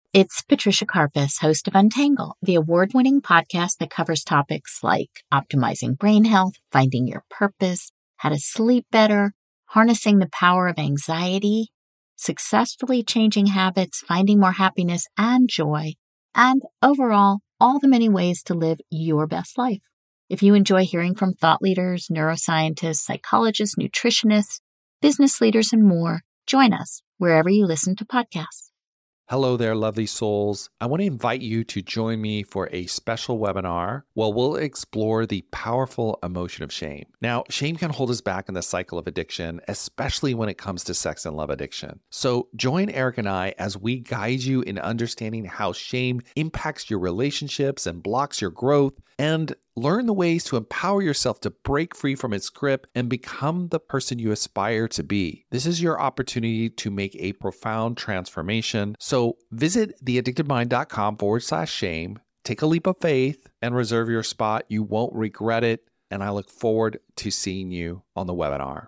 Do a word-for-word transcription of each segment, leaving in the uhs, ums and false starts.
It's Patricia Karpus, host of Untangle, the award-winning podcast that covers topics like optimizing brain health, finding your purpose, how to sleep better, harnessing the power of anxiety, successfully changing habits, finding more happiness and joy, and overall, all the many ways to live your best life. If you enjoy hearing from thought leaders, neuroscientists, psychologists, nutritionists, business leaders, and more, join us wherever you listen to podcasts. Hello there, lovely souls. I want to invite you to join me for a special webinar where we'll explore the powerful emotion of shame. Now, shame can hold us back in the cycle of addiction, especially when it comes to sex and love addiction. So join Eric and I as we guide you in understanding how shame impacts your relationships and blocks your growth, and learn the ways to empower yourself to break free from its grip and become the person you aspire to be. This is your opportunity to make a profound transformation. So visit theaddictedmind.com forward slash shame, take a leap of faith, and reserve your spot. You won't regret it. And I look forward to seeing you on the webinar.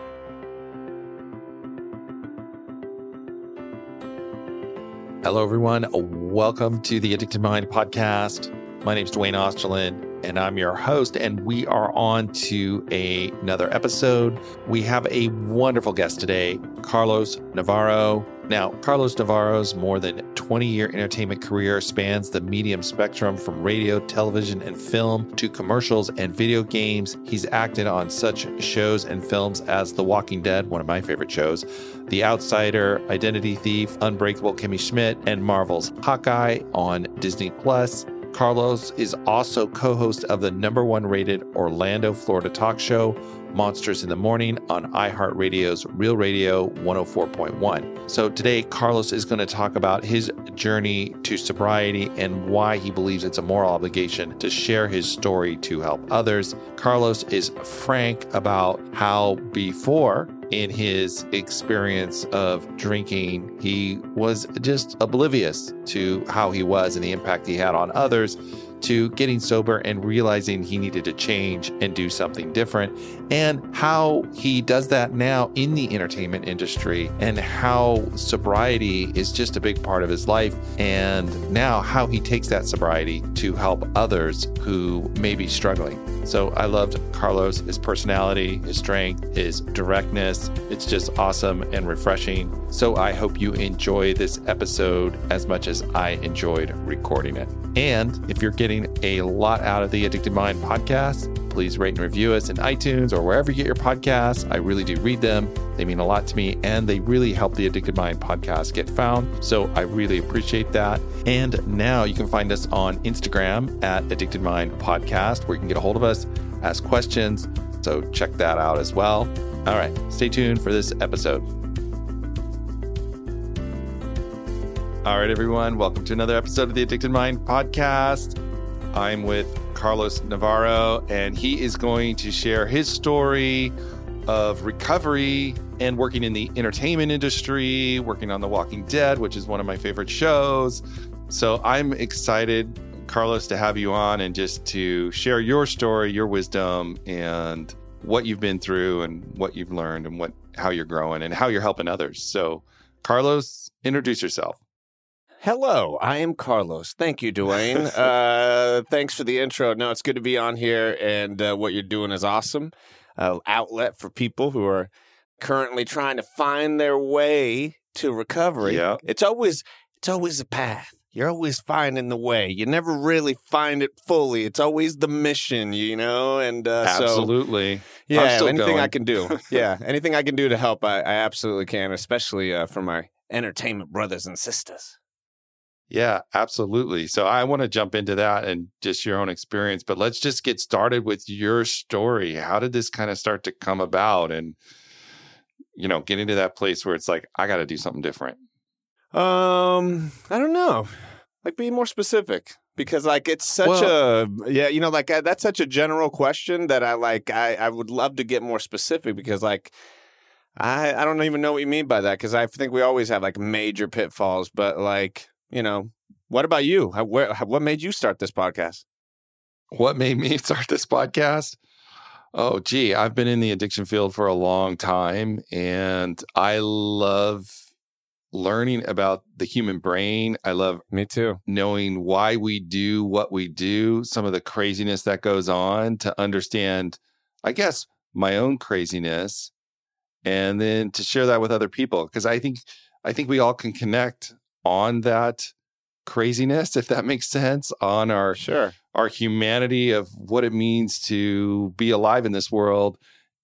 Hello, everyone. Welcome to the Addicted Mind podcast. My name is Dwayne Osterlin, and I'm your host, and we are on to a, another episode. We have a wonderful guest today, Carlos Navarro. Now, Carlos Navarro's more than twenty-year entertainment career spans the medium spectrum from radio, television, and film to commercials and video games. He's acted on such shows and films as The Walking Dead, one of my favorite shows, The Outsider, Identity Thief, Unbreakable Kimmy Schmidt, and Marvel's Hawkeye on Disney Plus. Carlos is also co-host of the number one rated Orlando, Florida talk show, Monsters in the Morning, on iHeartRadio's Real Radio one oh four point one. So today, Carlos is going to talk about his journey to sobriety and why he believes it's a moral obligation to share his story to help others. Carlos is frank about how before, in his experience of drinking, he was just oblivious to how he was and the impact he had on others, to getting sober and realizing he needed to change and do something different, and how he does that now in the entertainment industry, and how sobriety is just a big part of his life, and now how he takes that sobriety to help others who may be struggling. So I loved Carlos, his personality, his strength, his directness. It's just awesome and refreshing. So I hope you enjoy this episode as much as I enjoyed recording it. And if you're getting a lot out of the Addicted Mind podcast, please rate and review us in iTunes or wherever you get your podcasts. I really do read them. They mean a lot to me, and they really help the Addicted Mind podcast get found. So I really appreciate that. And now you can find us on Instagram at Addicted Mind Podcast, where you can get a hold of us, ask questions. So check that out as well. All right, stay tuned for this episode. All right, everyone, welcome to another episode of the Addicted Mind podcast. I'm with Carlos Navarro, and he is going to share his story of recovery and working in the entertainment industry, working on The Walking Dead, which is one of my favorite shows. So I'm excited, Carlos, to have you on and just to share your story, your wisdom, and what you've been through and what you've learned and what how you're growing and how you're helping others. So, Carlos, introduce yourself. Hello, I am Carlos. Thank you, Dwayne. uh, thanks for the intro. No, it's good to be on here, and uh, what you're doing is awesome. Uh, outlet for people who are currently trying to find their way to recovery. Yeah. It's always it's always a path. You're always finding the way. You never really find it fully. It's always the mission, you know? And uh, absolutely. So, yeah, anything going. I can do. Yeah, anything I can do to help, I, I absolutely can, especially uh, for my entertainment brothers and sisters. Yeah, absolutely. So I want to jump into that and just your own experience, but let's just get started with your story. How did this kind of start to come about and, you know, getting to that place where it's like, I got to do something different? Um, I don't know. Like, be more specific, because like it's such well, a yeah, you know, like I, that's such a general question that I like. I I would love to get more specific, because like I I don't even know what you mean by that, because I think we always have like major pitfalls, but like, you know, what about you? How, where, what made you start this podcast? What made me start this podcast? Oh, gee, I've been in the addiction field for a long time, and I love learning about the human brain. I love Me too. knowing why we do what we do, some of the craziness that goes on to understand, I guess, my own craziness, and then to share that with other people. Because I think I think we all can connect on that craziness, if that makes sense, on our Sure. our humanity of what it means to be alive in this world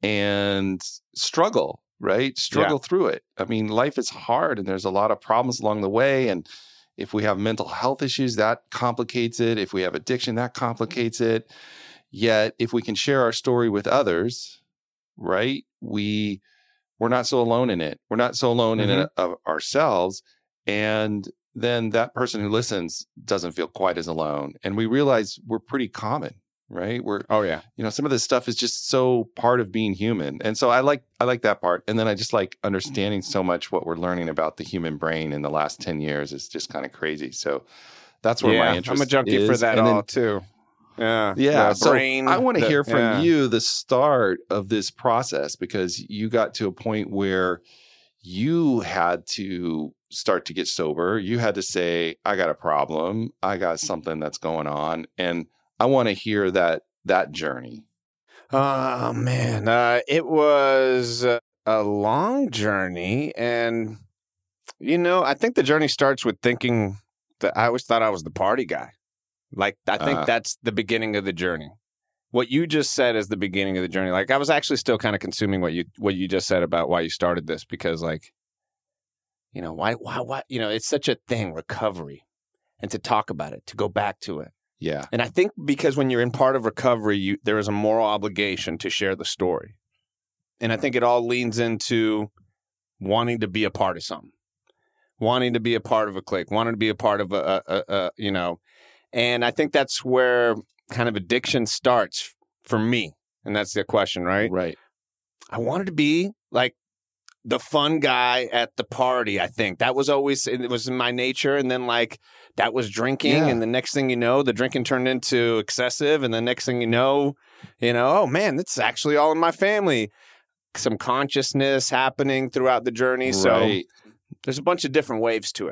and struggle, right? Struggle Yeah. through it. I mean, life is hard and there's a lot of problems along the way. And if we have mental health issues, that complicates it. If we have addiction, that complicates it. Yet, if we can share our story with others, right, we, we're not so alone in it. We're not so alone Mm-hmm. in it of ourselves. And then that person who listens doesn't feel quite as alone. And we realize we're pretty common, right? We're, Oh, yeah. you know, some of this stuff is just so part of being human. And so I like, I like that part. And then I just like understanding so much what we're learning about the human brain in the last ten years is just kind of crazy. So that's where yeah. my interest I'm a junkie is. for that And then- all, too. Yeah. yeah. The So brain, I want to the- hear from yeah. you the start of this process, because you got to a point where you had to start to get sober. You had to say, I got a problem. I got something that's going on. And I want to hear that, that journey. Oh, man. Uh, it was uh, a long journey. And, you know, I think the journey starts with thinking that I always thought I was the party guy. Like, I think Uh. that's the beginning of the journey. What you just said is the beginning of the journey. Like, I was actually still kind of consuming what you what you just said about why you started this, because, like, you know, why, why, why, you know, it's such a thing, recovery, and to talk about it, to go back to it. Yeah. And I think because when you're in part of recovery, you, there is a moral obligation to share the story. And I think it all leans into wanting to be a part of something, wanting to be a part of a clique, wanting to be a part of a, a, a, a you know, and I think that's where kind of addiction starts for me. And that's the question, right? Right. I wanted to be like the fun guy at the party. I think that was always, it was in my nature. And then like that was drinking. Yeah. And the next thing you know, the drinking turned into excessive. And the next thing you know, you know, oh man, that's actually all in my family. Some consciousness happening throughout the journey. So Right. there's a bunch of different waves to it.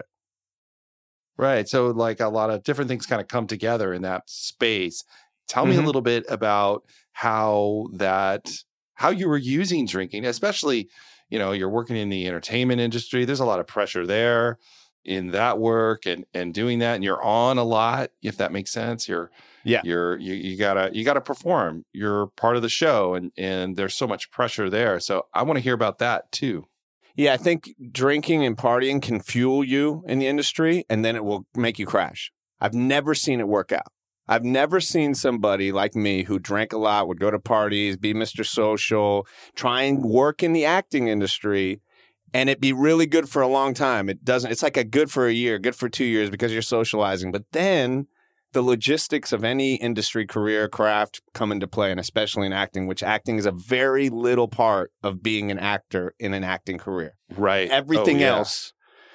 Right. So like a lot of different things kind of come together in that space. Tell me Mhm. a little bit about how that, how you were using drinking, especially, you know, you're working in the entertainment industry. There's a lot of pressure there in that work and, and doing that. And you're on a lot, if that makes sense. You're, Yeah. you're, you, you gotta, you gotta perform. You're part of the show and, and there's so much pressure there. So I want to hear about that too. Yeah, I think drinking and partying can fuel you in the industry, and then it will make you crash. I've never seen it work out. I've never seen somebody like me who drank a lot, would go to parties, be Mister Social, try and work in the acting industry, and it be really good for a long time. It doesn't. It's like a good for a year, good for two years because you're socializing. But then the logistics of any industry, career, craft come into play, and especially in acting, which acting is a very little part of being an actor in an acting career. Right. Everything Oh, yeah. else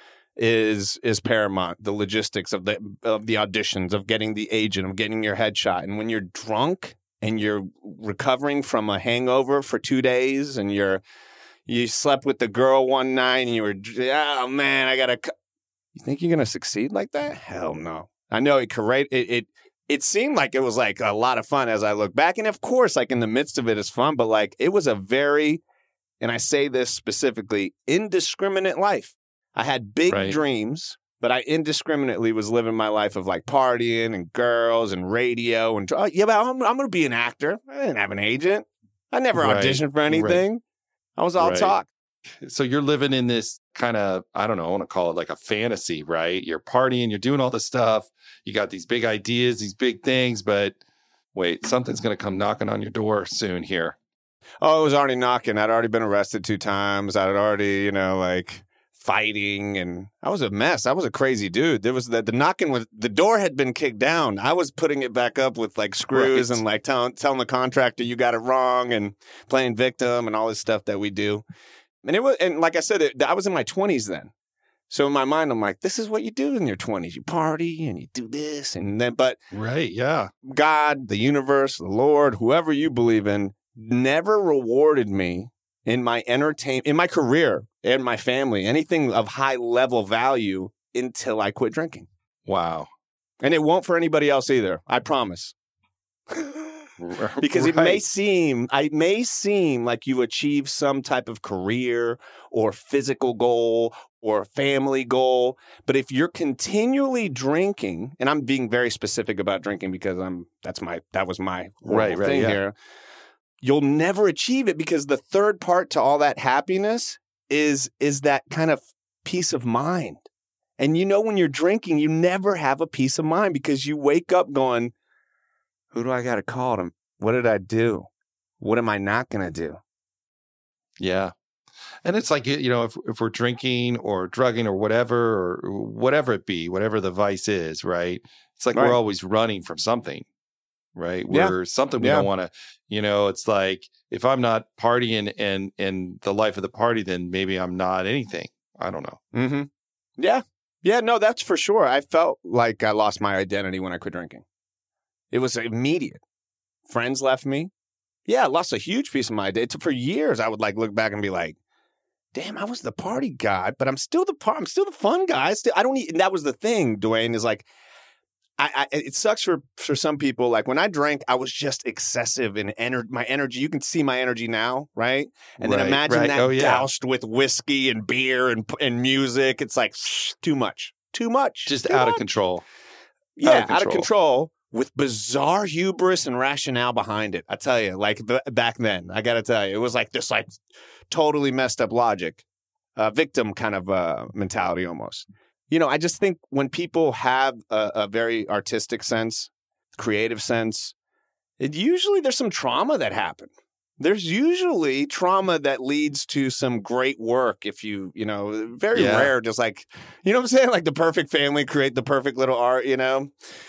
is is paramount. The logistics of the of the auditions, of getting the agent, of getting your headshot. And when you're drunk and you're recovering from a hangover for two days, and you're you slept with the girl one night, and you were, oh man, I gotta. You think you're gonna succeed like that? Hell no. I know it. It it it seemed like it was like a lot of fun as I look back, and of course, like in the midst of it is fun, but like it was a very, and I say this specifically, indiscriminate life. I had big Right. dreams, but I indiscriminately was living my life of like partying and girls and radio and oh, yeah, but I'm, I'm going to be an actor. I didn't have an agent. I never Right. auditioned for anything. I was all Right. talk. So you're living in this kind of, I don't know, I want to call it like a fantasy, right? You're partying, you're doing all this stuff. You got these big ideas, these big things, but wait, something's going to come knocking on your door soon here. Oh, it was already knocking. I'd already been arrested two times. I'd already, you know, like fighting, and I was a mess. I was a crazy dude. There was the, the knocking with the door had been kicked down. I was putting it back up with like screws Right. and like telling telling the contractor you got it wrong and playing victim and all this stuff that we do. And it was, and like I said, it, I was in my twenties then. So in my mind, I'm like, this is what you do in your twenties. You party and you do this and then, but Right. Yeah. God, the universe, the Lord, whoever you believe in, never rewarded me in my entertain in my career and my family, anything of high level value until I quit drinking. Wow. And it won't for anybody else either. I promise. Because it Right. may seem, I may seem like you achieve some type of career or physical goal or family goal, but if you're continually drinking, and I'm being very specific about drinking because I'm that's my that was my whole Right, right, thing yeah. here, you'll never achieve it because the third part to all that happiness is is that kind of peace of mind. And you know, when you're drinking, you never have a peace of mind because you wake up going, who do I got to call them? What did I do? What am I not going to do? Yeah. And it's like, you know, if if we're drinking or drugging or whatever, or whatever it be, whatever the vice is, right? It's like Right. we're always running from something, right? Yeah. We're something we Yeah. don't want to, you know, it's like if I'm not partying and in the life of the party, then maybe I'm not anything. I don't know. Mm-hmm. Yeah. Yeah, no, that's for sure. I felt like I lost my identity when I quit drinking. It was immediate. Friends left me. Yeah, I lost a huge piece of my identity. For years, I would like look back and be like, damn, I was the party guy, but I'm still the par- I'm still the fun guy. Still, I don't need, and that was the thing, Dwayne, is like, I, I it sucks for, for some people. Like when I drank, I was just excessive in ener- my energy. You can see my energy now, right? And then Right, imagine right. that Oh, yeah. doused with whiskey and beer and and music. It's like too much, too much, Just too out of much. control. Yeah, Out out of of, control. control with bizarre hubris and rationale behind it. I tell you, like b- back then, I got to tell you, it was like this, like totally messed up logic, uh, victim kind of uh, mentality almost. You know, I just think when people have a, a very artistic sense, creative sense, it usually there's some trauma that happened. There's usually trauma that leads to some great work. If you, you know, very Yeah. rare, just like, you know what I'm saying? Like the perfect family create the perfect little art, you know?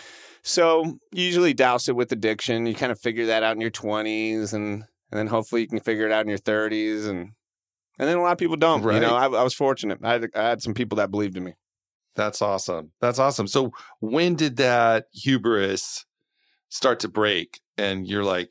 So you usually douse it with addiction. You kind of figure that out in your twenties and, and then hopefully you can figure it out in your thirties. And, and then a lot of people don't, you Right. know, I, I was fortunate. I had, I had some people that believed in me. That's awesome. That's awesome. So when did that hubris start to break? And you're like,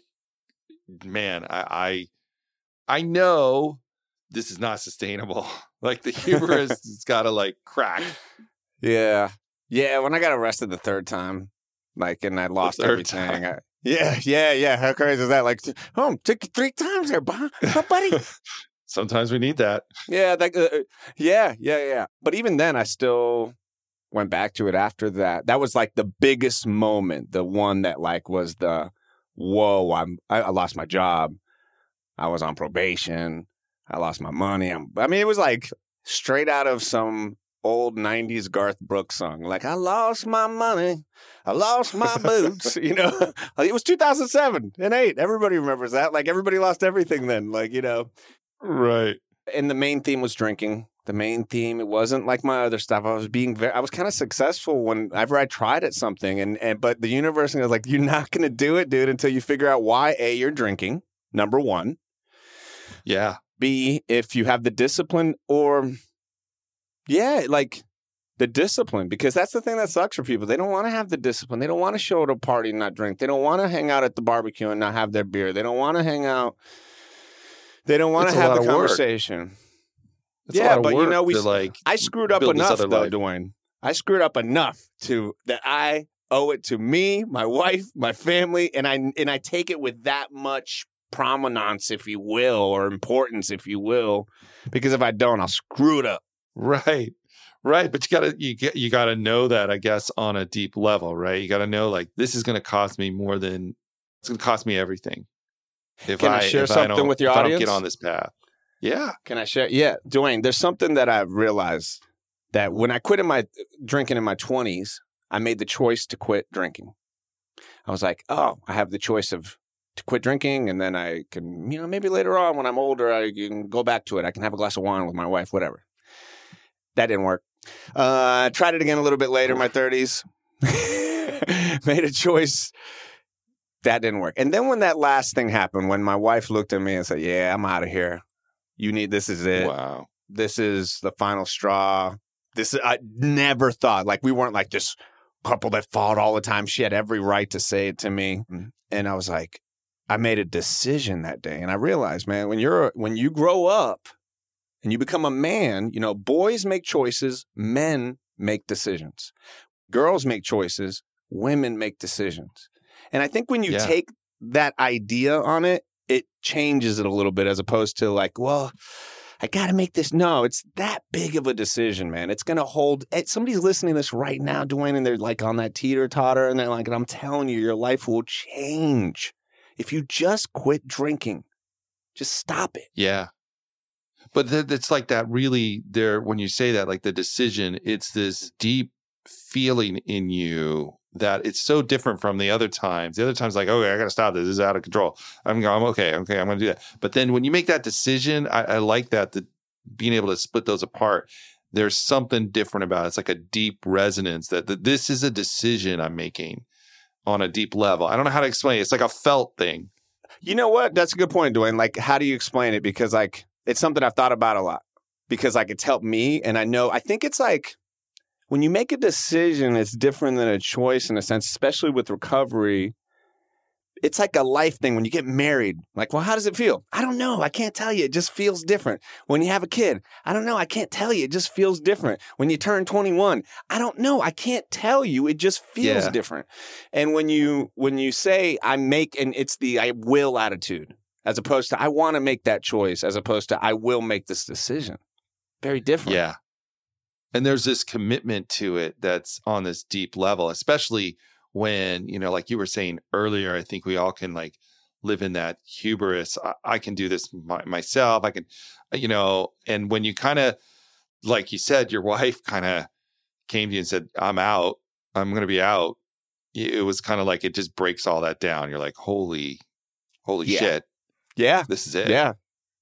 man, I I, I know this is not sustainable. Like the hubris has got to like crack. Yeah. Yeah. When I got arrested the third time, like, and I lost third everything. I, yeah. Yeah. Yeah. How crazy is that? Like, oh, took you three times there, huh, buddy? Sometimes we need that. Yeah. That, uh, yeah. Yeah. Yeah. But even then, I still went back to it after that. That was like the biggest moment. The one that like was the, whoa, I'm, I, I lost my job. I was on probation. I lost my money. I'm, I mean, it was like straight out of some old nineties Garth Brooks song. Like, I lost my money. I lost my boots. You know, it was two thousand seven and eight. Everybody remembers that. Like, everybody lost everything then. Like, you know. Right. And the main theme was drinking. The main theme, it wasn't like my other stuff. I was being very, I was kind of successful whenever I tried at something. And, and but the universe was like, you're not going to do it, dude, until you figure out why, A, you're drinking, number one. Yeah. B, if you have the discipline or, yeah, like the discipline, because that's the thing that sucks for people. They don't want to have the discipline. They don't want to show at a party and not drink. They don't want to hang out at the barbecue and not have their beer. They don't want to hang out. They don't want It's to a have lot the of work. conversation. It's a Yeah, lot of but you work know, we to, like, I screwed up build this enough, other though, life. Dwayne. I screwed up enough to that I owe it to me, my wife, my family, and I and I take it with that much prominence, if you will, or importance, if you will, because if I don't, I'll screw it up. Right. Right. But you gotta you get you gotta know that, I guess, on a deep level, right? You gotta know like this is gonna cost me more than it's gonna cost me everything. If Can I share if something don't- with your if I don't audience? get on this path. Yeah. Can I share? Yeah, Dwayne, there's something that I've realized that when I quit in my drinking in my twenties, I made the choice to quit drinking. I was like, oh, I have the choice of to quit drinking, and then I can, you know, maybe later on when I'm older, I can go back to it. I can have a glass of wine with my wife, whatever. That didn't work. Uh, I tried it again a little bit later in my thirties. Made a choice. That didn't work. And then when that last thing happened, when my wife looked at me and said, yeah, I'm out of here. You need, this is it. Wow. This is the final straw. This, I never thought, like, we weren't like this couple that fought all the time. She had every right to say it to me. And I was like, I made a decision that day. And I realized, man, when you're, when you grow up and you become a man, you know, boys make choices, men make decisions. Girls make choices, women make decisions. And I think when you Yeah. take that idea on it, it changes it a little bit as opposed to like, well, I got to make this. No, it's that big of a decision, man. It's going to hold. Somebody's listening to this right now, Dwayne, and they're like on that teeter-totter, and they're like, and I'm telling you, your life will change if you just quit drinking. Just stop it. Yeah. But th- it's like that really there, when you say that, like the decision, it's this deep feeling in you that it's so different from the other times. The other times, like, okay, I got to stop this. This is out of control. I'm, I'm okay. Okay, I'm going to do that. But then when you make that decision, I, I like that, the being able to split those apart. There's something different about it. It's like a deep resonance that, that this is a decision I'm making on a deep level. I don't know how to explain it. It's like a felt thing. You know what? That's a good point, Dwayne. Like, how do you explain it? Because like, it's something I've thought about a lot because like it's helped me. And I know, I think it's like, when you make a decision, it's different than a choice in a sense, especially with recovery. It's like a life thing. When you get married, like, well, how does it feel? I don't know. I can't tell you. It just feels different. When you have a kid, I don't know. I can't tell you. It just feels different. When you turn twenty-one, I don't know. I can't tell you. It just feels Yeah. different. And when you when you say I make, and it's the I will attitude, as opposed to I want to make that choice, as opposed to I will make this decision. Very different. Yeah. And there's this commitment to it that's on this deep level, especially when, you know, like you were saying earlier, I think we all can like live in that hubris. I, I can do this my, myself. I can, you know, and when you kind of, like you said, your wife kind of came to you and said, I'm out, I'm going to be out. It was kind of like, it just breaks all that down. You're like, holy, holy Yeah. shit. Yeah. This is it. Yeah.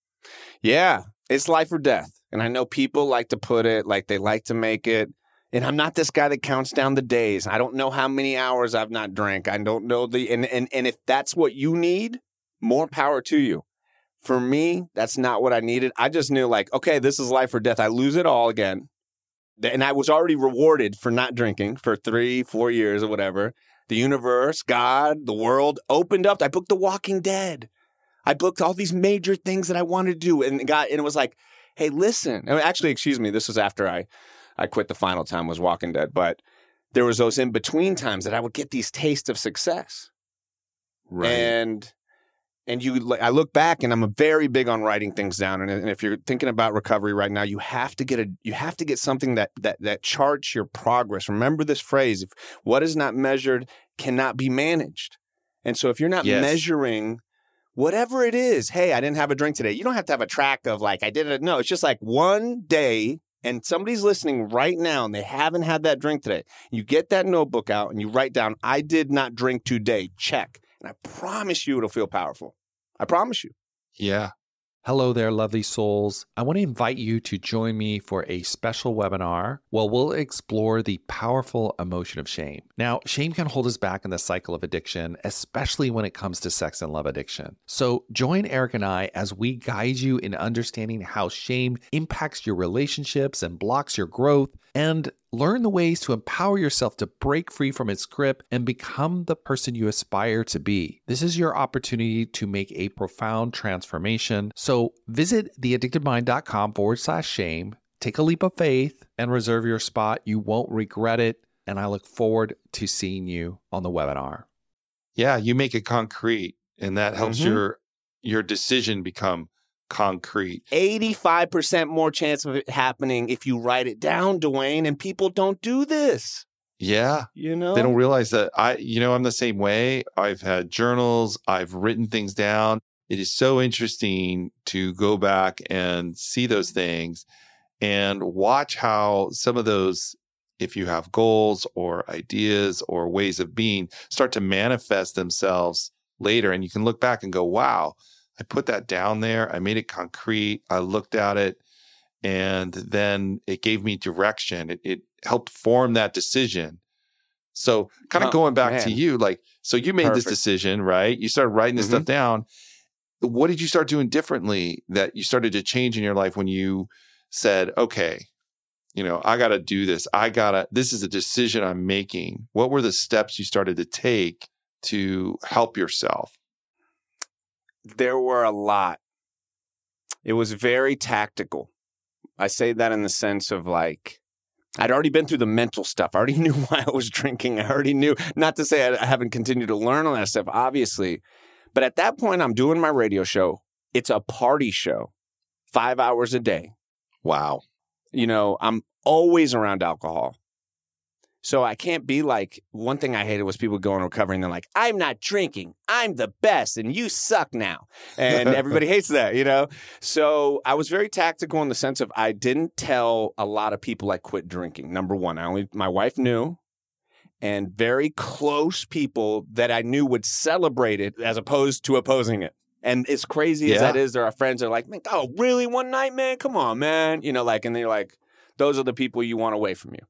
Yeah. It's life or death. And I know people like to put it like they like to make it. And I'm not this guy that counts down the days. I don't know how many hours I've not drank. I don't know the, and, and, and if that's what you need, more power to you. For me, that's not what I needed. I just knew like, okay, this is life or death. I lose it all again. And I was already rewarded for not drinking for three, four years or whatever. The universe, God, the world opened up. I booked The Walking Dead. I booked all these major things that I wanted to do. And God, and it was like, hey, listen. And actually, excuse me, this was after I, I quit the final time was Walking Dead. But there was those in-between times that I would get these tastes of success. Right. And and you, I look back and I'm very big on writing things down. And, and if you're thinking about recovery right now, you have to get a you have to get something that that that charts your progress. Remember this phrase: if what is not measured cannot be managed. And so if you're not Yes. measuring whatever it is, hey, I didn't have a drink today. You don't have to have a track of like I did it. No, it's just like one day. And somebody's listening right now and they haven't had that drink today. You get that notebook out and you write down, I did not drink today. Check. And I promise you it'll feel powerful. I promise you. Yeah. Hello there, lovely souls. I want to invite you to join me for a special webinar where we'll explore the powerful emotion of shame. Now, shame can hold us back in the cycle of addiction, especially when it comes to sex and love addiction. So join Eric and I as we guide you in understanding how shame impacts your relationships and blocks your growth, and learn the ways to empower yourself to break free from its grip and become the person you aspire to be. This is your opportunity to make a profound transformation. So visit theaddictedmind.com forward slash shame, take a leap of faith, and reserve your spot. You won't regret it. And I look forward to seeing you on the webinar. Yeah. You make it concrete, and that helps Mhm. your your decision become concrete. eighty-five percent more chance of it happening if you write it down, Dwayne, and people don't do this. Yeah. You know? They don't realize that I, you know, I'm the same way. I've had journals, I've written things down. It is so interesting to go back and see those things and watch how some of those, if you have goals or ideas or ways of being, start to manifest themselves later. And you can look back and go, wow, I put that down there. I made it concrete. I looked at it, and then it gave me direction. It, it helped form that decision. So kind of Oh, going back man. to you, like, so you made this Perfect. decision, right? You started writing this Mhm. stuff down. What did you start doing differently that you started to change in your life when you said, okay, you know, I got to do this. I got to, this is a decision I'm making. What were the steps you started to take to help yourself? There were a lot. It was very tactical. I say that in the sense of like, I'd already been through the mental stuff. I already knew why I was drinking. I already knew, not to say I haven't continued to learn all that stuff, obviously. But at that point, I'm doing my radio show. It's a party show, five hours a day. Wow. You know, I'm always around alcohol. So I can't be like, one thing I hated was people going to recovery and they're like, I'm not drinking. I'm the best and you suck now. And everybody hates that, you know? So I was very tactical in the sense of I didn't tell a lot of people I quit drinking. Number one, I only, my wife knew, and very close people that I knew would celebrate it as opposed to opposing it. And as crazy Yeah. as that is, there are friends that are like, oh, really? One night, man? Come on, man. You know, like, and they're like, those are the people you want away from you.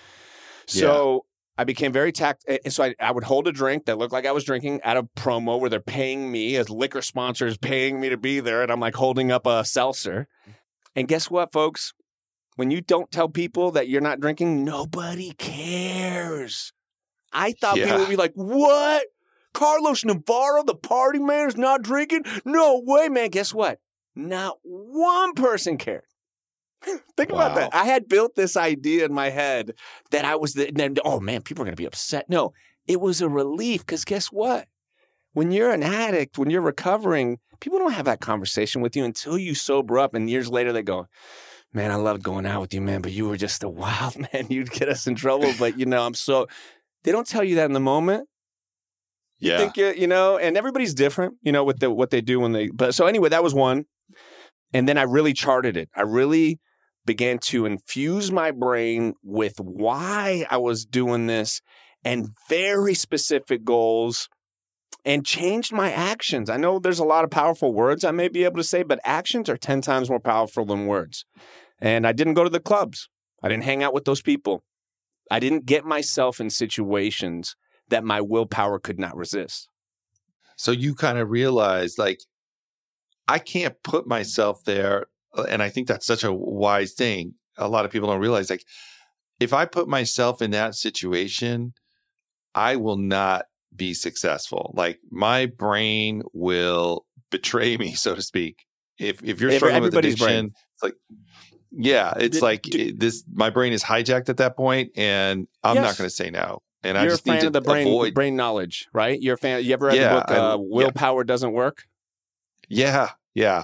So yeah. I became very tact. And so I, I would hold a drink that looked like I was drinking at a promo where they're paying me as liquor sponsors, paying me to be there. And I'm like holding up a seltzer. And guess what, folks? When you don't tell people that you're not drinking, nobody cares. I thought Yeah. people would be like, what? Carlos Navarro, the party man, is not drinking? No way, man. Guess what? Not one person cared. Think Wow. about that. I had built this idea in my head that I was the, then, oh man, people are going to be upset. No, it was a relief because guess what? When you're an addict, when you're recovering, people don't have that conversation with you until you sober up. And years later, they go, man, I loved going out with you, man, but you were just a wild man. You'd get us in trouble. But, you know, I'm so, they don't tell you that in the moment. You Yeah. think, you, you know, and everybody's different, you know, with the, what they do when they, but so anyway, that was one. And then I really charted it. I really began to infuse my brain with why I was doing this and very specific goals and changed my actions. I know there's a lot of powerful words I may be able to say, but actions are ten times more powerful than words. And I didn't go to the clubs. I didn't hang out with those people. I didn't get myself in situations that my willpower could not resist. So you kind of realize, like, I can't put myself there. And I think that's such a wise thing. A lot of people don't realize, like, if I put myself in that situation, I will not be successful. Like, my brain will betray me, so to speak. If if you're Every- struggling with everybody's addiction, brain. it's like, yeah, it's Did- like do- it- this. My brain is hijacked at that point, and I'm Yes. not going to say no. And I You're a just need fan to of the brain avoid. brain knowledge, right? You're a fan. You ever read Yeah, the book I- uh, yeah. Willpower Doesn't Work? Yeah, yeah,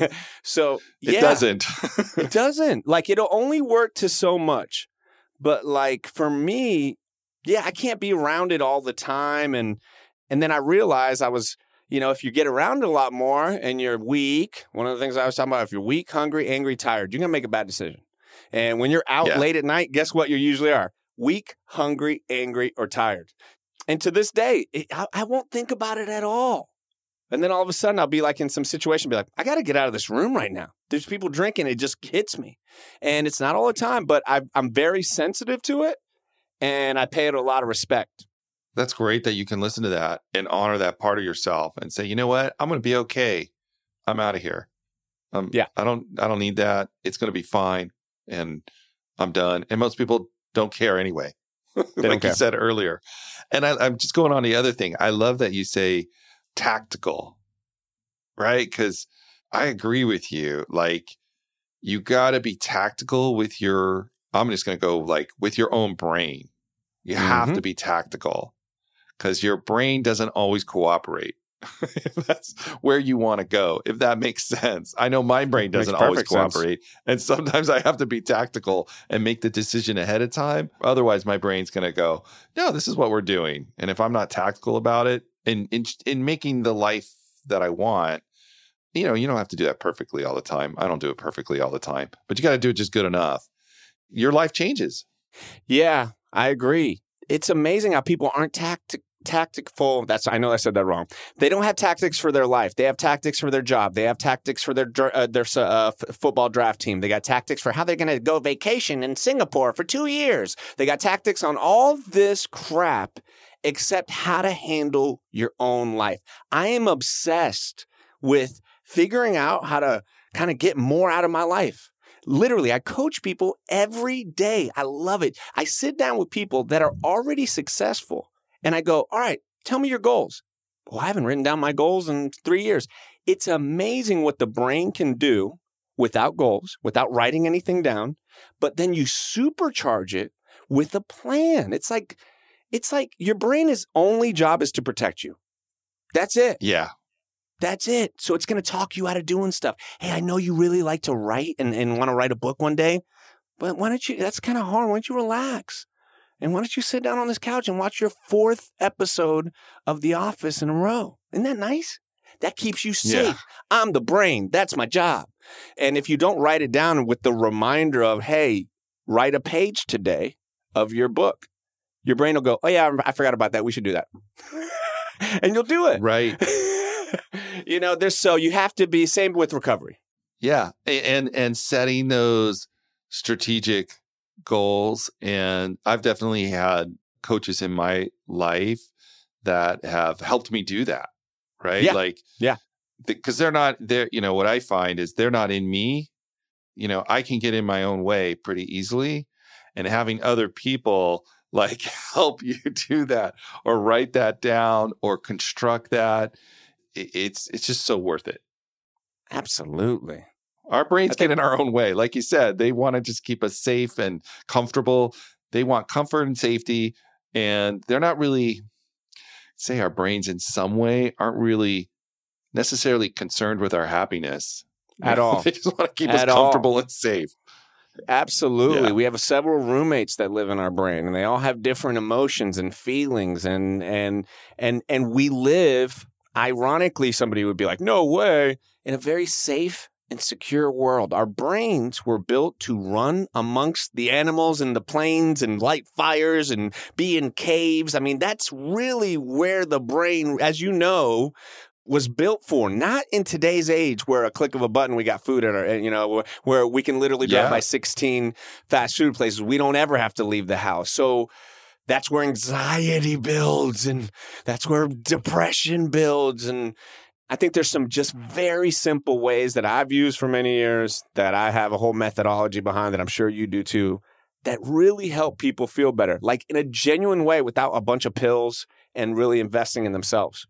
So it yeah, doesn't. It doesn't. Like, it'll only work to so much. But like for me, yeah, I can't be around it all the time. And and then I realized I was, you know, if you get around it a lot more and you're weak, one of the things I was talking about, if you're weak, hungry, angry, tired, you're gonna make a bad decision. And when you're out Yeah. late at night, guess what you usually are? Weak, hungry, angry, or tired. And to this day, it, I, I won't think about it at all. And then all of a sudden, I'll be like in some situation, be like, I got to get out of this room right now. There's people drinking. It just hits me. And it's not all the time, but I, I'm very sensitive to it. And I pay it a lot of respect. That's great that you can listen to that and honor that part of yourself and say, you know what? I'm going to be okay. I'm out of here. Um, Yeah. I don't, I don't need that. It's going to be fine. And I'm done. And most people don't care anyway, don't like care. you said earlier. And I, I'm just going on the other thing. I love that you say tactical, right? Because I agree with you. Like, you got to be tactical with your, I'm just going to go like with your own brain. You have Mhm. to be tactical because your brain doesn't always cooperate. That's where you want to go, if that makes sense. I know my brain Makes doesn't always perfect sense. cooperate. And sometimes I have to be tactical and make the decision ahead of time. Otherwise, my brain's going to go, no, this is what we're doing. And if I'm not tactical about it in, in, in making the life that I want, you know, you don't have to do that perfectly all the time. I don't do it perfectly all the time, but you got to do it just good enough. Your life changes. Yeah, I agree. It's amazing how people aren't tactic tactful. That's I know I said that wrong. They don't have tactics for their life. They have tactics for their job. They have tactics for their dr- uh, their uh, f- football draft team. They got tactics for how they're going to go vacation in Singapore for two years. They got tactics on all this crap except how to handle your own life. I am obsessed with figuring out how to kind of get more out of my life. Literally, I coach people every day. I love it. I sit down with people that are already successful and I go, all right, tell me your goals. Well, I haven't written down my goals in three years. It's amazing what the brain can do without goals, without writing anything down, but then you supercharge it with a plan. It's like, it's like your brain's only job is to protect you. That's it. Yeah. That's it. So it's going to talk you out of doing stuff. Hey, I know you really like to write and, and want to write a book one day, but why don't you, that's kind of hard. Why don't you relax? And why don't you sit down on this couch and watch your fourth episode of The Office in a row? Isn't that nice? That keeps you safe. Yeah. I'm the brain. That's my job. And if you don't write it down with the reminder of, hey, write a page today of your book, your brain will go, oh, yeah, I forgot about that. We should do that. And you'll do it. Right. You know, there's so you have to be same with recovery. Yeah. And, and setting those strategic goals. And I've definitely had coaches in my life that have helped me do that. Right. Yeah. Like, yeah, because they're not there. You know, what I find is they're not in me. You know, I can get in my own way pretty easily, and having other people like help you do that or write that down or construct that, it, it's, it's just so worth it. Absolutely. Our brains think- get in our own way. Like you said, they want to just keep us safe and comfortable. They want comfort and safety, and they're not really, say our brains in some way aren't really necessarily concerned with our happiness at all. They just want to keep At us comfortable all. and safe. Absolutely. Yeah. We have several roommates that live in our brain, and they all have different emotions and feelings, and and and and we live, ironically, somebody would be like, no way, in a very safe and secure world. Our brains were built to run amongst the animals and the plains and light fires and be in caves. I mean, that's really where the brain, as you know, was built for. Not in today's age where a click of a button, we got food at our, you know, where we can literally drive Yeah. by sixteen fast food places. We don't ever have to leave the house. So that's where anxiety builds, and that's where depression builds. And I think there's some just very simple ways that I've used for many years that I have a whole methodology behind that I'm sure you do too, that really help people feel better, like in a genuine way without a bunch of pills and really investing in themselves.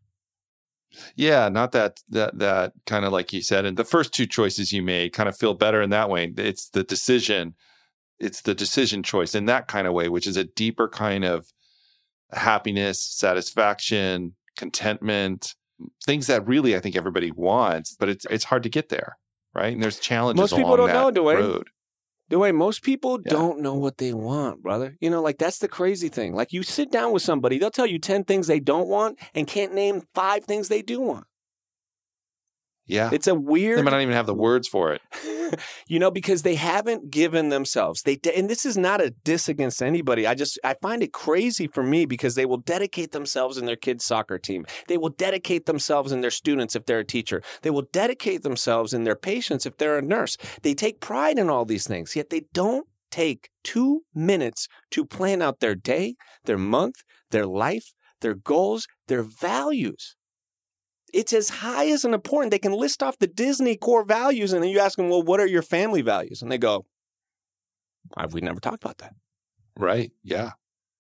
Yeah, not that that that kind of like you said, and the first two choices you made kind of feel better in that way. It's the decision, it's the decision choice in that kind of way, which is a deeper kind of happiness, satisfaction, contentment, things that really I think everybody wants, but it's it's hard to get there, right? And there's challenges. Most people along don't that know, Dwayne. road. The way most people Yeah. don't know what they want, brother. You know, like that's the crazy thing. Like you sit down with somebody, they'll tell you ten things they don't want and can't name five things they do want. Yeah, It's a weird. they might not even have the words for it. You know, because they haven't given themselves. They de- and this is not a diss against anybody. I just I find it crazy for me because they will dedicate themselves in their kids' soccer team. They will dedicate themselves in their students if they're a teacher. They will dedicate themselves in their patients if they're a nurse. They take pride in all these things, yet they don't take two minutes to plan out their day, their month, their life, their goals, their values. It's as high as an important. They can list off the Disney core values, and then you ask them, well, what are your family values? And they go, we never talked about that. Right? Yeah.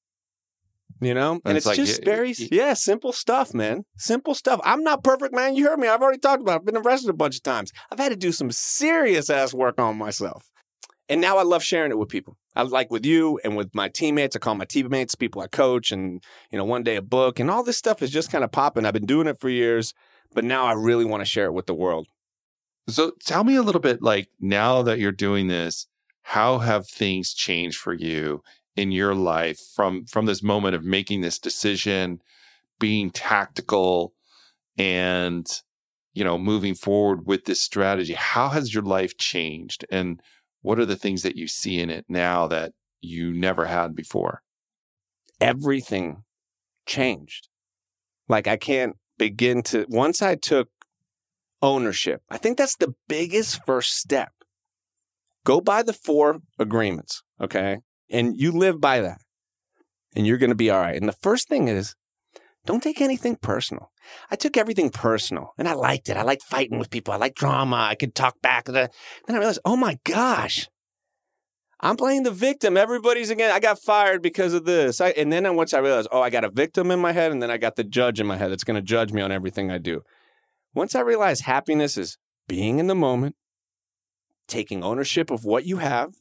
You know? And, And it's, it's like, just y- very, y- yeah, simple stuff, man. Simple stuff. I'm not perfect, man. You heard me. I've already talked about it. I've been arrested a bunch of times. I've had to do some serious ass work on myself. And now I love sharing it with people. I like with you and with my teammates. I call my teammates people I coach, and, you know, one day a book, and all this stuff is just kind of popping. I've been doing it for years, but now I really want to share it with the world. So tell me a little bit, like, now that you're doing this, how have things changed for you in your life from from this moment of making this decision, being tactical, and, you know, moving forward with this strategy? How has your life changed, and what are the things that you see in it now that you never had before? Everything changed. Like I can't begin to, once I took ownership, I think that's the biggest first step. Go by the four agreements, okay? And you live by that, and you're going to be all right. And the first thing is, don't take anything personal. I took everything personal, and I liked it. I liked fighting with people. I liked drama. I could talk back. Then I realized, oh my gosh, I'm playing the victim. Everybody's again, I got fired because of this. I, and then once I realized, oh, I got a victim in my head, and then I got the judge in my head that's going to judge me on everything I do. Once I realized happiness is being in the moment, taking ownership of what you have,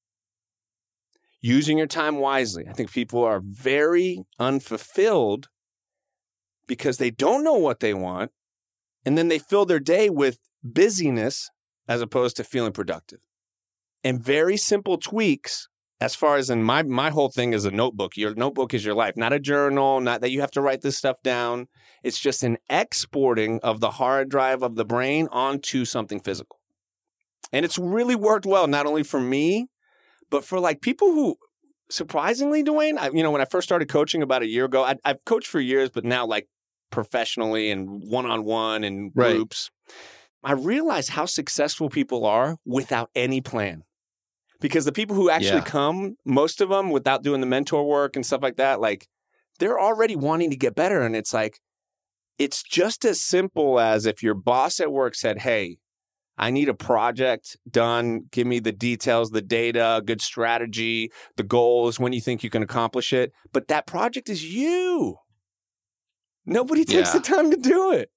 using your time wisely. I think people are very unfulfilled because they don't know what they want, and then they fill their day with busyness as opposed to feeling productive. And very simple tweaks, as far as in my my whole thing is a notebook. Your notebook is your life, not a journal, not that you have to write this stuff down. It's just an exporting of the hard drive of the brain onto something physical. And it's really worked well, not only for me, but for like people who, surprisingly, Dwayne, I, you know, when I first started coaching about a year ago, I, I've coached for years, but now like professionally and one-on-one and Right. groups, I realized how successful people are without any plan. Because the people who actually Yeah. come, most of them, without doing the mentor work and stuff like that, like they're already wanting to get better. And it's like, it's just as simple as if your boss at work said, hey, I need a project done. Give me the details, the data, good strategy, the goals, when you think you can accomplish it. But that project is you. Nobody takes Yeah. the time to do it.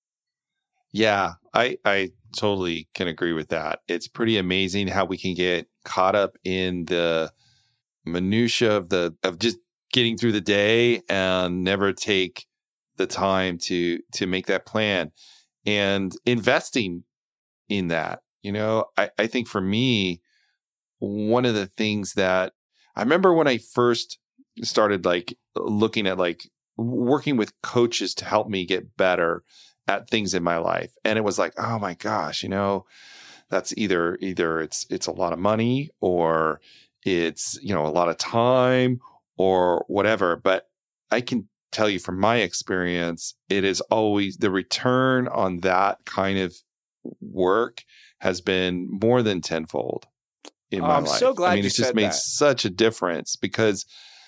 Yeah, I I totally can agree with that. It's pretty amazing how we can get caught up in the minutia of the of just getting through the day and never take the time to to make that plan and investing in that. You know, I, I think for me, one of the things that I remember when I first started like looking at like working with coaches to help me get better at things in my life. And it was like, oh my gosh, you know, that's either, either it's, it's a lot of money or it's, you know, a lot of time or whatever. But I can tell you from my experience, it is always the return on that kind of work has been more than tenfold in Oh, my I'm life. so glad I mean, you it's just said made that. such a difference because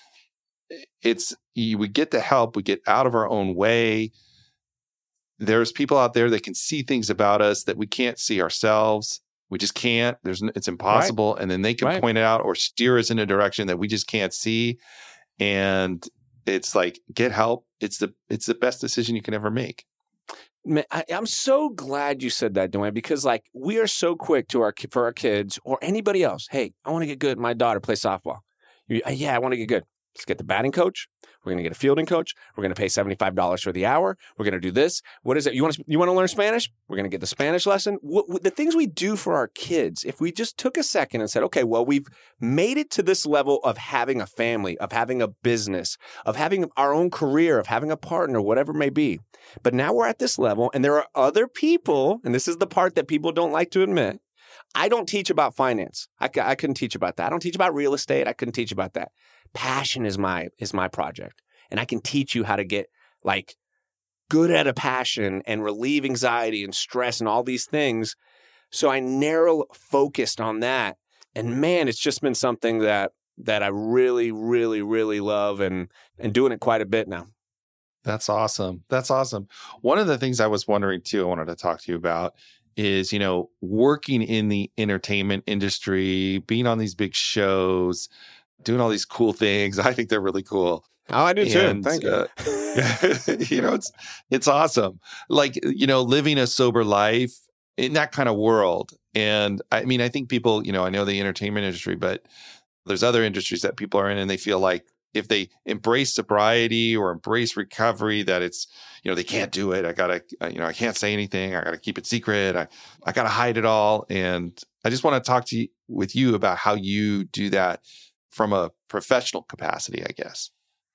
it's, you, we get the help, we get out of our own way. There's people out there that can see things about us that we can't see ourselves. We just can't. There's, it's impossible. And then they can Right. point it out or steer us in a direction that we just can't see. And it's like, get help. It's the, it's the best decision you can ever make. Man, I, I'm so glad you said that, Dwayne, because like we are so quick to our ki- for our kids or anybody else. Hey, I want to get good. My daughter plays softball. You, uh, yeah, I want to get good. Let's get the batting coach. We're going to get a fielding coach. We're going to pay seventy-five dollars for the hour. We're going to do this. What is it? You want to, you want to learn Spanish? We're going to get the Spanish lesson. What, what, the things we do for our kids, if we just took a second and said, okay, well, we've made it to this level of having a family, of having a business, of having our own career, of having a partner, whatever it may be. But now we're at this level and there are other people, and this is the part that people don't like to admit. I don't teach about finance. I, I couldn't teach about that. I don't teach about real estate. I couldn't teach about that. Passion is my is my project. And I can teach you how to get like good at a passion and relieve anxiety and stress and all these things. So I narrow focused on that. And man, it's just been something that that I really, really, really love and and doing it quite a bit now. That's awesome. That's awesome. One of the things I was wondering too, I wanted to talk to you about is, you know, working in the entertainment industry, being on these big shows, doing all these cool things. I think they're really cool. Oh, I do too. And, Thank you. uh, you know, it's, it's awesome. Like, you know, living a sober life in that kind of world. And I mean, I think people, you know, I know the entertainment industry, but there's other industries that people are in and they feel like if they embrace sobriety or embrace recovery, that it's, you know, they can't do it. I gotta, you know, I can't say anything. I gotta keep it secret. I, I gotta hide it all. And I just want to talk to you with you about how you do that from a professional capacity, I guess.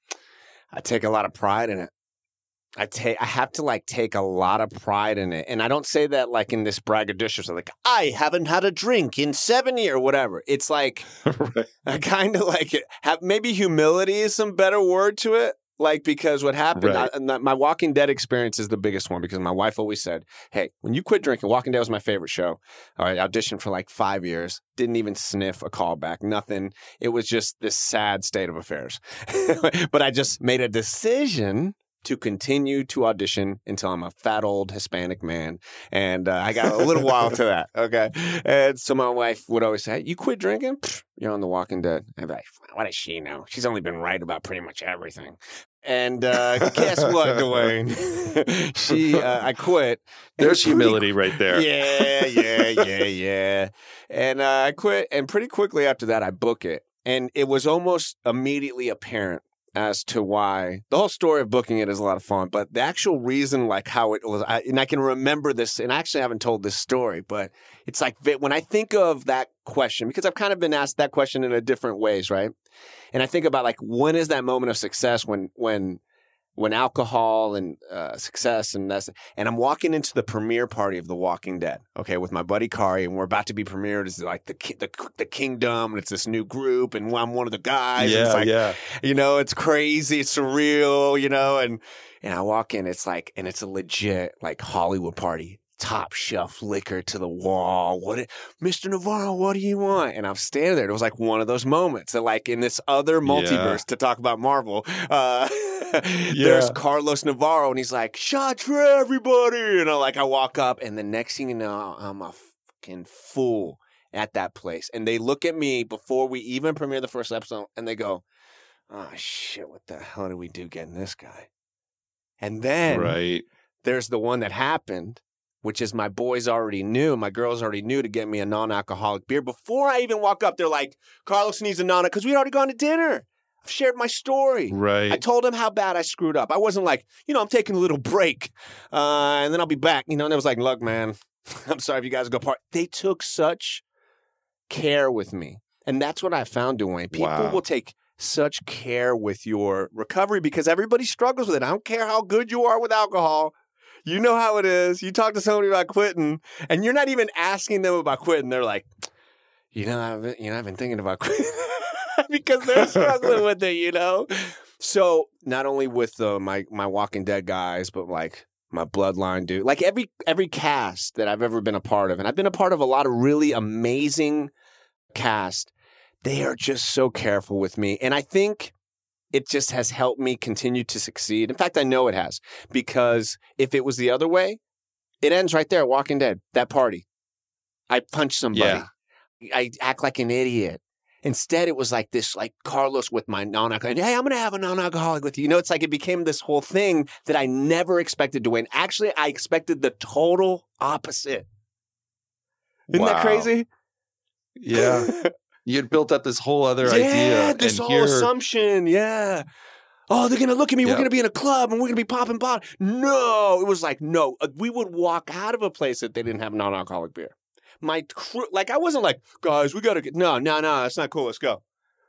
I take a lot of pride in it. I take, I have to like take a lot of pride in it. And I don't say that like in this braggadocious, like, I haven't had a drink in seven years or whatever. It's like, Right. I kind of like it. Have, maybe humility is some better word to it. Like, because what happened, Right. I, and my Walking Dead experience is the biggest one because my wife always said, hey, when you quit drinking, Walking Dead was my favorite show. All right, auditioned for like five years, didn't even sniff a callback, nothing. It was just this sad state of affairs. But I just made a decision to continue to audition until I'm a fat old Hispanic man. And uh, I got a little while to that, okay? And so my wife would always say, you quit drinking? Pfft, you're on The Walking Dead. I'd be like, what does she know? She's only been right about pretty much everything. And uh, guess what, Dwayne? she, uh, I quit. There's pretty, humility right there. Yeah, yeah, yeah, yeah. And uh, I quit. And pretty quickly after that, I book it. And it was almost immediately apparent as to why. The whole story of booking it is a lot of fun, but the actual reason, like how it was, I, and I can remember this, and I actually haven't told this story, but it's like when I think of that question, because I've kind of been asked that question in a different ways, right? And I think about like, when is that moment of success when, when, when alcohol and uh, success and that's, and I'm walking into the premiere party of The Walking Dead, okay, with my buddy Kari, and we're about to be premiered as like the the the kingdom, and it's this new group, and I'm one of the guys. Yeah, and it's like, yeah. You know, it's crazy, it's surreal, you know, and and I walk in, it's like, and it's a legit like Hollywood party. Top shelf liquor to the wall. What, it, Mister Navarro, what do you want? And I'm standing there. It was like one of those moments that, like, in this other multiverse, yeah. to talk about Marvel, uh, yeah. there's Carlos Navarro, and he's like, shots for everybody. And I like, I walk up, and the next thing you know, I'm a fucking fool at that place. And they look at me before we even premiere the first episode, and they go, oh shit, what the hell did we do getting this guy? And then right. there's the one that happened, which is my boys already knew, my girls already knew to get me a non-alcoholic beer. Before I even walk up, they're like, Carlos needs a non, because we'd already gone to dinner. I've shared my story. Right. I told him how bad I screwed up. I wasn't like, you know, I'm taking a little break, uh, and then I'll be back. You know, and it was like, look, man, I'm sorry if you guys go part. They took such care with me. And that's what I found, Dwayne. People wow. will take such care with your recovery because everybody struggles with it. I don't care how good you are with alcohol. You know how it is. You talk to somebody about quitting, and you're not even asking them about quitting. They're like, you know, I've been, you know, I've been thinking about quitting because they're struggling with it, you know? So not only with uh, my, my Walking Dead guys, but like my Bloodline dude, like every, every cast that I've ever been a part of, and I've been a part of a lot of really amazing cast, they are just so careful with me. And I think it just has helped me continue to succeed. In fact, I know it has, because if it was the other way, it ends right there, Walking Dead, that party. I punch somebody. Yeah. I act like an idiot. Instead, it was like this, like Carlos with my non-alcoholic. Hey, I'm going to have a non-alcoholic with you. You know, it's like it became this whole thing that I never expected to win. Actually, I expected the total opposite. Isn't wow. that crazy? Yeah. You had built up this whole other yeah, idea. Yeah, this and whole here... assumption. Yeah. Oh, they're going to look at me. Yep. We're going to be in a club and we're going to be popping bottles. No. It was like, no. We would walk out of a place that they didn't have non-alcoholic beer. My crew, like, I wasn't like, guys, we got to get, no, no, no, that's not cool. Let's go.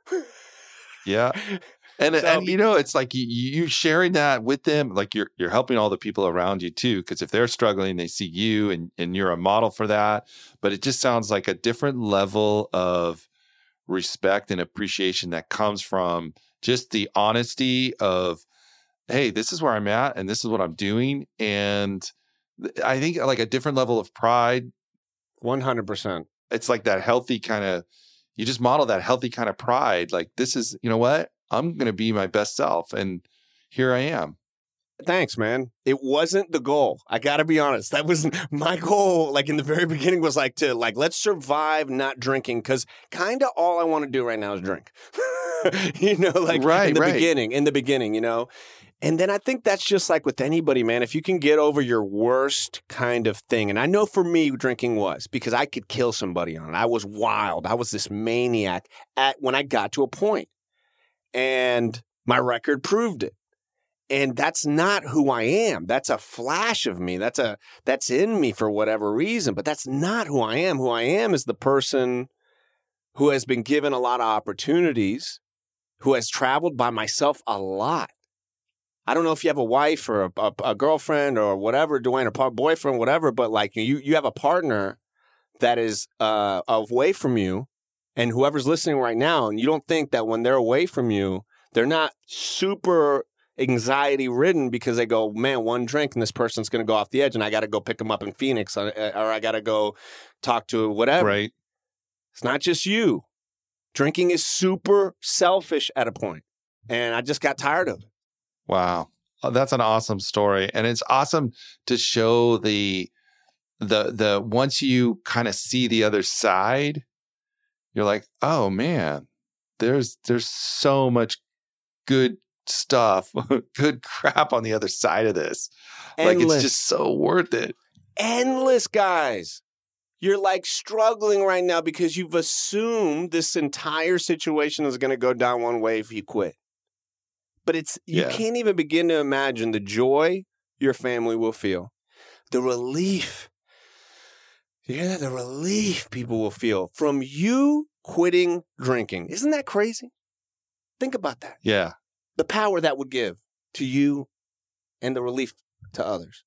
Yeah. And, so, and you know, it's like you, you sharing that with them, like you're you're helping all the people around you too, because if they're struggling, they see you and, and you're a model for that. But it just sounds like a different level of respect and appreciation that comes from just the honesty of, hey, this is where I'm at and this is what I'm doing. And I think like a different level of pride. one hundred percent. It's like that healthy kind of, you just model that healthy kind of pride. Like, this is, you know what? I'm going to be my best self. And here I am. Thanks, man. It wasn't the goal. I got to be honest. That was my goal. Like in the very beginning was like to like, let's survive not drinking. Cause kind of all I want to do right now is drink, you know, like right, in the right. beginning, in the beginning, you know? And then I think that's just like with anybody, man. If you can get over your worst kind of thing. And I know for me, drinking was because I could kill somebody on it. I was wild. I was this maniac at when I got to a point. And my record proved it. And that's not who I am. That's a flash of me. That's a that's in me for whatever reason. But that's not who I am. Who I am is the person who has been given a lot of opportunities, who has traveled by myself a lot. I don't know if you have a wife or a, a, a girlfriend or whatever, Dwayne, or par- boyfriend, whatever, but like you, you have a partner that is uh, away from you, and whoever's listening right now, and you don't think that when they're away from you, they're not super anxiety ridden because they go, man, one drink and this person's going to go off the edge, and I got to go pick them up in Phoenix, or, or I got to go talk to whatever. Right. It's not just you. Drinking is super selfish at a point, and I just got tired of it. Wow. Oh, that's an awesome story. And it's awesome to show the, the, the, once you kind of see the other side, you're like, oh man, there's, there's so much good stuff, good crap on the other side of this. Endless. Like, it's just so worth it. Endless, guys. You're like struggling right now because you've assumed this entire situation is going to go down one way if you quit. But it's you Yeah. can't even begin to imagine the joy your family will feel, the relief. You hear that? The relief people will feel from you quitting drinking. Isn't that crazy? Think about that. Yeah. The power that would give to you and the relief to others.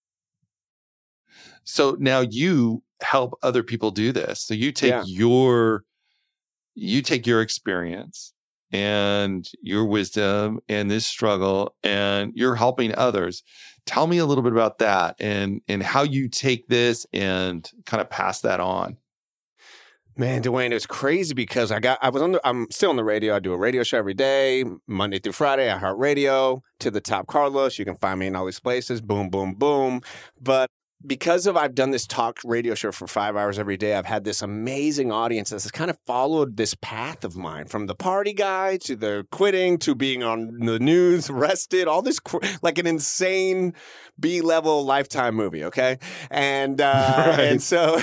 So now you help other people do this. So you take Yeah. your you take your experience and your wisdom and this struggle, and you're helping others. Tell me a little bit about that and and how you take this and kind of pass that on. Man, Dwayne, it's crazy because I got I was on the I'm still on the radio. I do a radio show every day, Monday through Friday. I heart radio to the top Carlos. You can find me in all these places. Boom, boom, boom. But because of I've done this talk radio show for five hours every day, I've had this amazing audience that's kind of followed this path of mine, from the party guy to the quitting to being on the news, arrested, all this cr- like an insane B-level Lifetime movie. Okay, and uh, Right. and so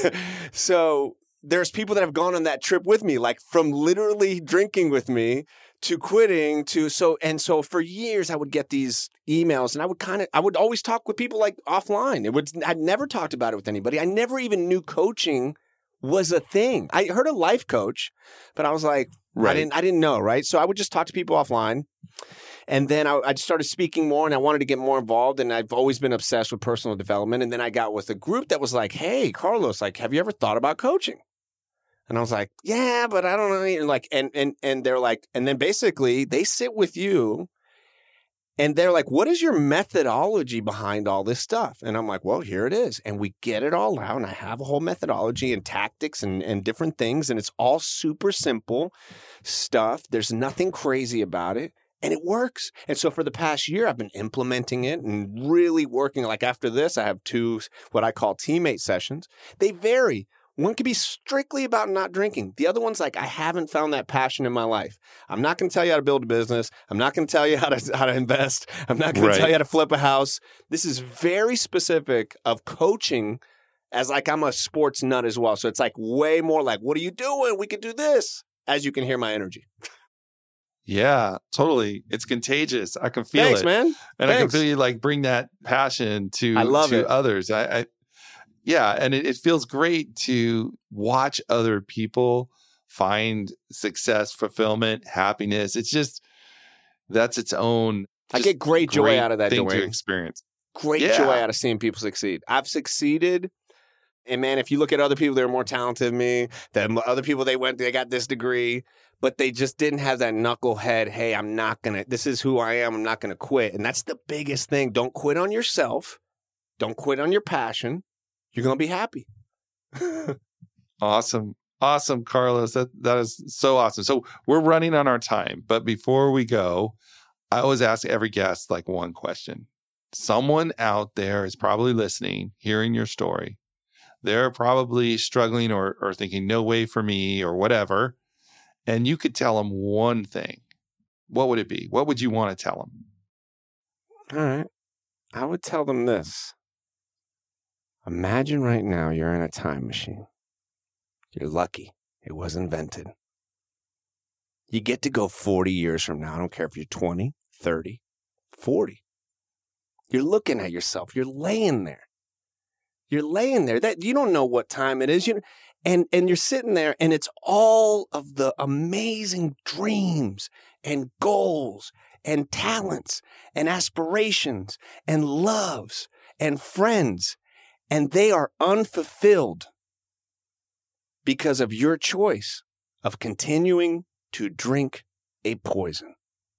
so. There's people that have gone on that trip with me, like from literally drinking with me to quitting to so and so for years I would get these emails and I would kind of I would always talk with people like offline. It would I'd never talked about it with anybody. I never even knew coaching was a thing. I heard a life coach, but I was like, Right. I didn't I didn't know, right? So I would just talk to people offline. And then I, I started speaking more and I wanted to get more involved. And I've always been obsessed with personal development. And then I got with a group that was like, hey, Carlos, like, have you ever thought about coaching? And I was like, yeah, but I don't know. And like, and, and, and they're like, and then basically they sit with you and they're like, what is your methodology behind all this stuff? And I'm like, well, here it is. And we get it all out. And I have a whole methodology and tactics and, and different things. And it's all super simple stuff. There's nothing crazy about it. And it works. And so for the past year, I've been implementing it and really working. Like after this, I have two, what I call teammate sessions. They vary. One could be strictly about not drinking. The other one's like, I haven't found that passion in my life. I'm not going to tell you how to build a business. I'm not going to tell you how to how to invest. I'm not going Right. to tell you how to flip a house. This is very specific of coaching as like I'm a sports nut as well. So it's like way more like, what are you doing? We could do this. As you can hear my energy. Yeah, totally. It's contagious. I can feel Thanks, it. man. And I can Thanks. feel you like bring that passion to, I love to it. others. I, I yeah, and it, it feels great to watch other people find success, fulfillment, happiness. It's just that's its own. I just get great joy out of that, thing to Dwayne. experience. Great Yeah. joy out of seeing people succeed. I've succeeded. And man, if you look at other people, they're more talented than me. Then other people, they went, they got this degree, but they just didn't have that knucklehead. Hey, I'm not going to, this is who I am. I'm not going to quit. And that's the biggest thing. Don't quit on yourself. Don't quit on your passion. You're going to be happy. Awesome. Awesome, Carlos. That that is so awesome. So we're running on our time, but before we go, I always ask every guest like one question. Someone out there is probably listening, hearing your story. They're probably struggling or or thinking, no way for me or whatever. And you could tell them one thing. What would it be? What would you want to tell them? All right. I would tell them this. Imagine right now you're in a time machine. You're lucky it was invented. You get to go forty years from now. I don't care if you're twenty, thirty, forty. You're looking at yourself. You're laying there. You're laying there. That you don't know what time it is. You and and you're sitting there and it's all of the amazing dreams and goals and talents and aspirations and loves and friends. And they are unfulfilled because of your choice of continuing to drink a poison.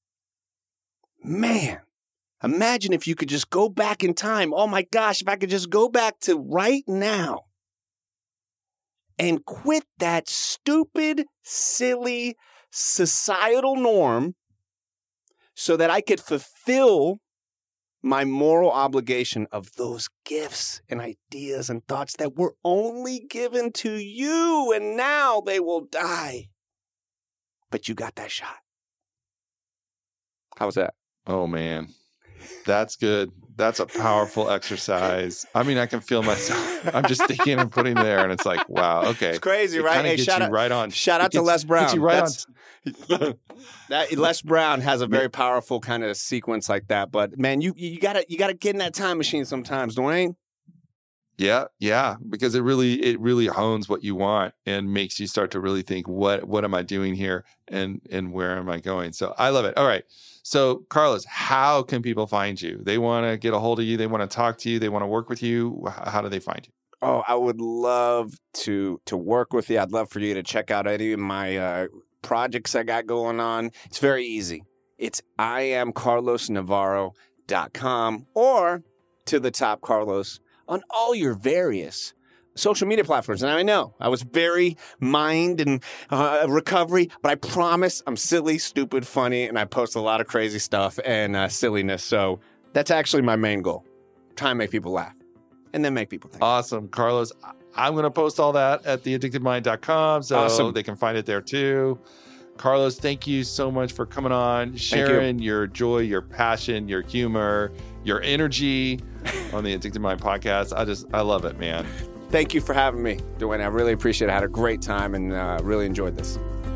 Man, imagine if you could just go back in time. Oh my gosh, if I could just go back to right now and quit that stupid, silly societal norm so that I could fulfill my moral obligation of those gifts and ideas and thoughts that were only given to you, and now they will die. But you got that shot. How was that? Oh, man. That's good. That's a powerful exercise. I mean, I can feel myself. I'm just thinking and putting there, and it's like, wow, okay. It's crazy, it right? Hey, gets shout you out, right on. Shout out gets, to Les Brown. Gets you right That's, on. that Les Brown has a very powerful kind of sequence like that. But man, you you gotta you gotta get in that time machine sometimes, Dwayne. Yeah, yeah, because it really it really hones what you want and makes you start to really think, what what am I doing here, and and where am I going? So I love it. All right. So Carlos, how can people find you? They want to get a hold of you. They want to talk to you. They want to work with you. How do they find you? Oh, I would love to to work with you. I'd love for you to check out any of my uh, projects I got going on. It's very easy. It's I am carlos navarro dot com or To the Top Carlos on all your various social media platforms. And I know I was very mind and uh, recovery, but I promise I'm silly, stupid, funny, and I post a lot of crazy stuff and uh, silliness. So that's actually my main goal. Try and make people laugh and then make people think. Awesome. Carlos, I'm going to post all that at the addicted mind dot com so awesome. They can find it there too. Carlos, thank you so much for coming on, sharing you. your joy, your passion, your humor, your energy on the Addicted Mind podcast. I just, I love it, man. Thank you for having me, Dwayne. I really appreciate it. I had a great time and uh, really enjoyed this.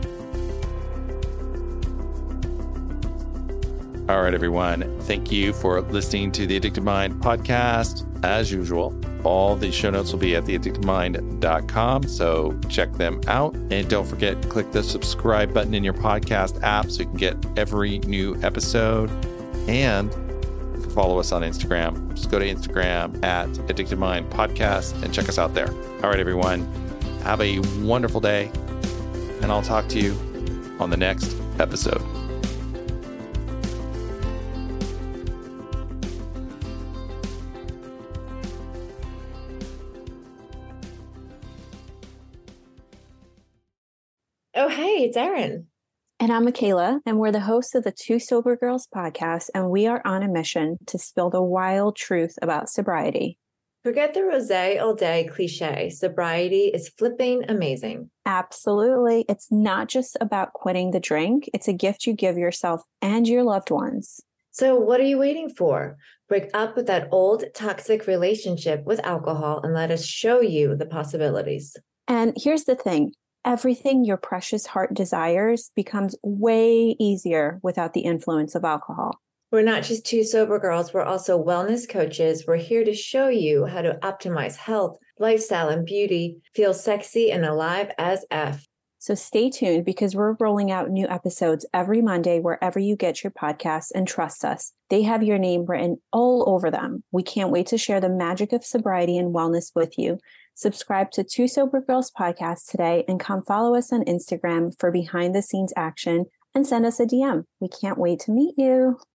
All right, everyone. Thank you for listening to the Addicted Mind podcast. As usual, all the show notes will be at the addicted mind dot com, so check them out. And don't forget, click the subscribe button in your podcast app so you can get every new episode. And follow us on Instagram. Just go to Instagram at Addicted Mind Podcast and check us out there. All right, everyone. Have a wonderful day, and I'll talk to you on the next episode. Oh, hey, it's Erin. And I'm Michaela, and we're the hosts of the Two Sober Girls podcast, and we are on a mission to spill the wild truth about sobriety. Forget the rosé all day cliche. Sobriety is flipping amazing. Absolutely. It's not just about quitting the drink. It's a gift you give yourself and your loved ones. So what are you waiting for? Break up with that old toxic relationship with alcohol and let us show you the possibilities. And here's the thing. Everything your precious heart desires becomes way easier without the influence of alcohol. We're not just two sober girls. We're also wellness coaches. We're here to show you how to optimize health, lifestyle, and beauty, feel sexy and alive as F. So stay tuned because we're rolling out new episodes every Monday wherever you get your podcasts, and trust us, they have your name written all over them. We can't wait to share the magic of sobriety and wellness with you. Subscribe to Two Sober Girls podcast today and come follow us on Instagram for behind the scenes action and send us a D M. We can't wait to meet you.